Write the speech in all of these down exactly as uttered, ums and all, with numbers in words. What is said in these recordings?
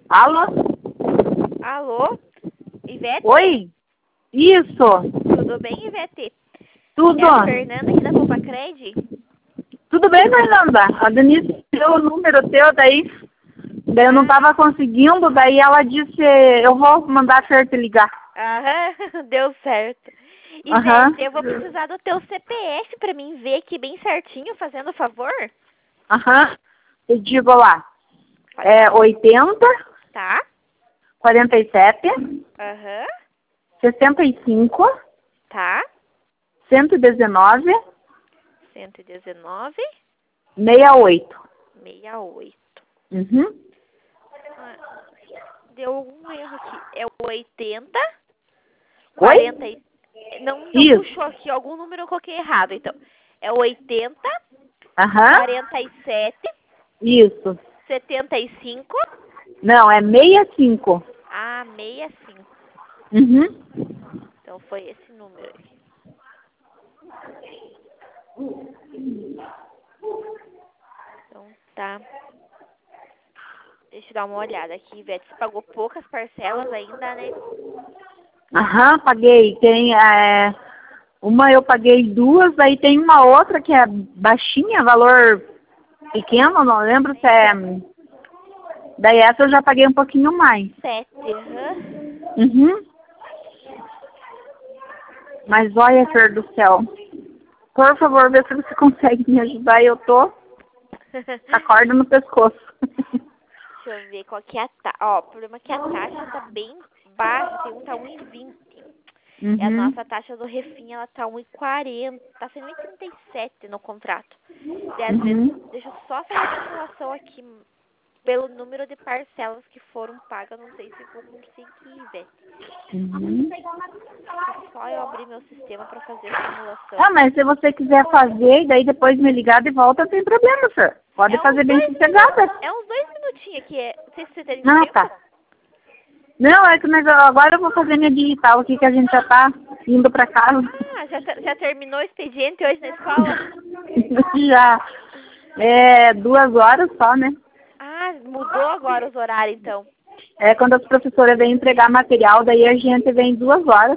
Alô? Alô? Ivete? Oi? Isso. Tudo bem, Ivete? Tudo? É a Fernanda aqui da Copacred? Tudo bem, Fernanda? A Denise deu o número teu daí. Daí eu não Ah, tava conseguindo, daí ela disse, eu vou mandar a Fer te ligar. aham, deu certo. Aham. Ivete, eu vou precisar do teu C P F pra mim ver aqui bem certinho, fazendo favor. Aham. Eu digo lá. Pode É falar. oitenta, Tá? quarenta e sete, Aham. sessenta e cinco, Tá. cento e dezenove, cento e dezenove, sessenta e oito. sessenta e oito. Uhum. Ah, deu algum erro aqui. É o oitenta, quarenta Oi? e... Não, não Isso. puxou aqui, algum número eu coloquei errado, então. É o oitenta, Aham. quarenta e sete, Isso. setenta e cinco. Não, é sessenta e cinco. Ah, sessenta e cinco. Uhum. Então foi esse número aí. Então tá. Deixa eu dar uma olhada aqui, Ivete. Você pagou poucas parcelas ainda, né? Aham, paguei. Tem é, uma eu paguei duas, aí tem uma outra que é baixinha, valor pequeno, não lembro se é. Daí essa eu já paguei um pouquinho mais. Sete, aham. Uhum. Mas olha, Fer do céu. Por favor, vê se você consegue me ajudar. Eu tô com a corda no pescoço. Deixa eu ver qual que é a taxa. Ó, o problema é que a taxa tá bem baixa. Tem um tá um e vinte. E a Uhum. nossa taxa do refim, ela tá um e quarenta. Tá sendo um e trinta e sete no contrato. E às vezes, Uhum. deixa eu só fazer a simulação aqui. Pelo número de parcelas que foram pagas, não sei se vou conseguir, Ivete. Uhum. Deixa só eu abrir meu sistema pra fazer a simulação. Ah, mas se você quiser fazer e daí depois me ligar de volta, não tem problema, Fer. Pode É uns fazer bem dois sossegada. minutos. É uns dois minutinhos aqui. É... Não sei se você tem Ah, tempo. tá. Não, é que mas agora eu vou fazer minha digital aqui, que a gente já tá indo pra casa. Ah, já, te- já terminou o expediente hoje na escola? Já. É duas horas só, né? Ah, mudou agora os horários, então. É quando as professoras vêm entregar material, daí a gente vem duas horas.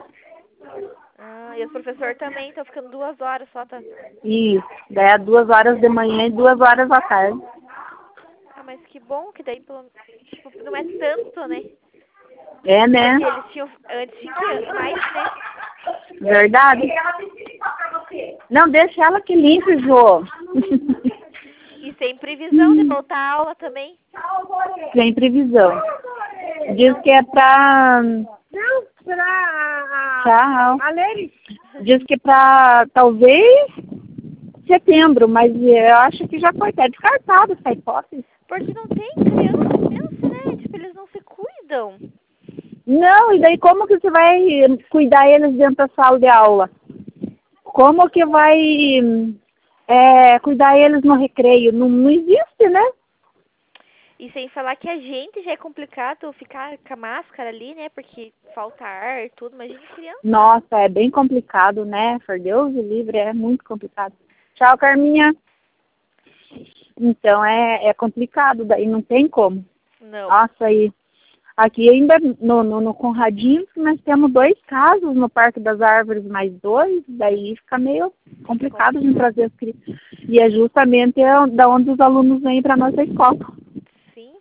Ah, e os professores também estão ficando duas horas só, tá? Isso. Daí é duas horas de manhã e duas horas à tarde. Ah, mas que bom que daí, pelo... tipo, não é tanto, né? É, né? Porque eles tinham, antes tinha mais, né? Verdade. Não, deixa ela que limpe, Jô. E sem previsão de voltar à aula também. Sem previsão. Diz Não. que é pra... Não, pra... Tchau. A Lery. Diz que é pra, talvez, setembro, mas eu acho que já foi até descartado essa hipótese. Porque não tem criança, pensa, né? Tipo, eles não se cuidam. Não, e daí como que você vai cuidar eles dentro da sala de aula? Como que vai é, cuidar eles no recreio? Não, não existe, né? E sem falar que a gente já é complicado ficar com a máscara ali, né? Porque falta ar e tudo, imagina criança. Nossa, é bem complicado, né? Por Deus o livre, é muito complicado. Tchau, Carminha. Então, é, é complicado, daí não tem como. Não. Nossa, aí, aqui ainda no, no, no Conradinho, nós temos dois casos no Parque das Árvores, mais dois, daí fica meio complicado de trazer as crianças. E é justamente da onde os alunos vêm para a nossa escola. Sim.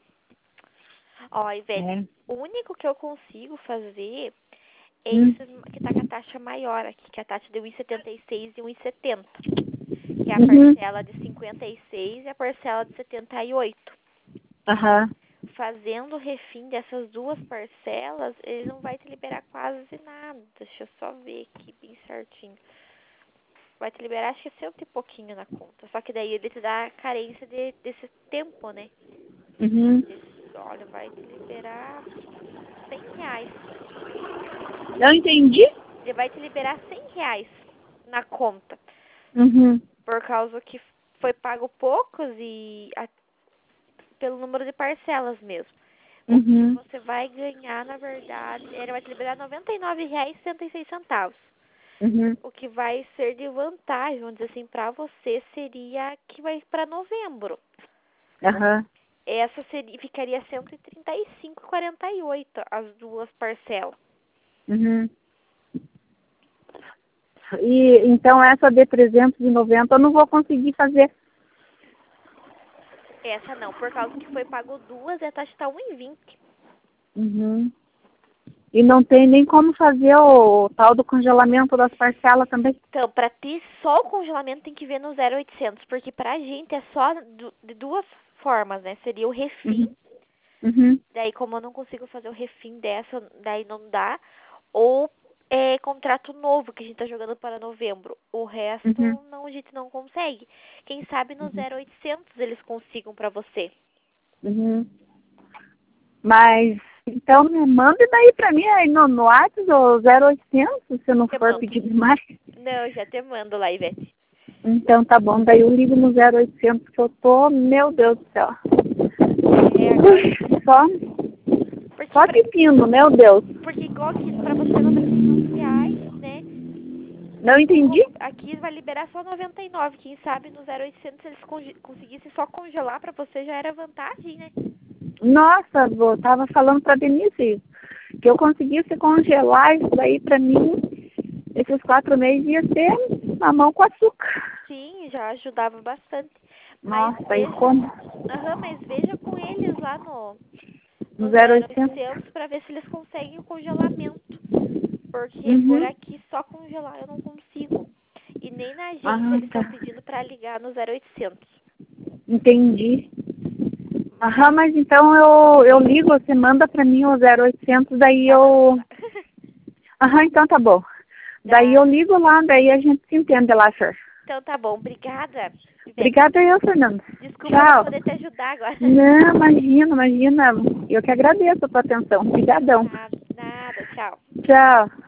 Ó, Ivete, É. o único que eu consigo fazer é Hum. esse que tá com a taxa maior aqui, que é a taxa de um e setenta e seis e um e setenta. Que é a Uhum. parcela de cinquenta e seis e a parcela de setenta e oito. Aham. Fazendo o refim dessas duas parcelas, ele não vai te liberar quase nada. Deixa eu só ver aqui bem certinho. Vai te liberar acho que cento e pouquinho na conta. Só que daí ele te dá a carência de, desse tempo, né? Uhum. Esse, olha, vai te liberar cem reais. Eu entendi. Ele vai te liberar cem reais na conta. Uhum. Por causa que foi pago poucos e a, pelo número de parcelas mesmo. O que Uhum. você vai ganhar, na verdade, ele vai te liberar noventa e nove reais e sessenta e seis centavos. Uhum. O que vai ser de vantagem, vamos dizer assim, pra você seria que vai para novembro. Aham. essa seria, ficaria cento e trinta e cinco e quarenta e oito as duas parcelas. Uhum. E então essa de trezentos e noventa eu não vou conseguir fazer. Essa não, por causa que foi pago duas, a taxa tá um e vinte. Uhum. E não tem nem como fazer o tal do congelamento das parcelas também? Então, para ter só o congelamento tem que ver no zero oitocentos, porque pra gente é só du de duas formas, né? Seria o refim, Uhum. Uhum. daí como eu não consigo fazer o refim dessa, daí não dá, ou é contrato novo que a gente tá jogando para novembro. O resto Uhum. não, a gente não consegue. Quem sabe no zero oitocentos eles consigam para você. Uhum. Mas, então, me manda daí pra mim aí no, no WhatsApp do zero oitocentos, se não Te for mando. pedir demais. Não, já te mando lá, Ivete. Então tá bom, daí eu ligo no zero oitocentos que eu tô, meu Deus do céu. É, agora... Só, Porque, só pra, pepino, meu Deus. porque igual aqui, pra você noventa e nove reais, né? Não entendi? Aqui vai liberar só noventa e nove. Quem sabe no zero oitocentos eles conge- conseguissem só congelar pra você já era vantagem, né? Nossa, eu tava falando pra Denise que eu conseguisse congelar isso daí pra mim, esses quatro meses ia ser mamão com açúcar. Sim, já ajudava bastante. Mas Nossa, e veja, como? aham, mas veja com eles lá no, No no zero zero oitocentos? oitocentos pra ver se eles conseguem o congelamento. Porque por Uhum. aqui só congelar eu não consigo. E nem na agência Ah, eles estão tá. pedindo pra ligar no zero oitocentos. Entendi. Aham, Mas mas então eu, eu ligo, você manda pra mim o zero oitocentos, daí tá mandando eu... lá. Aham, então tá bom. Daí Tá. eu ligo lá, daí a gente se entende lá, Fer. Então tá bom, obrigada, Ivete. Obrigada eu, Fernanda. Desculpa não Tchau. poder te ajudar agora. Não, imagina, imagina. Eu que agradeço a tua atenção. Obrigadão. Nada, nada, tchau. Tchau.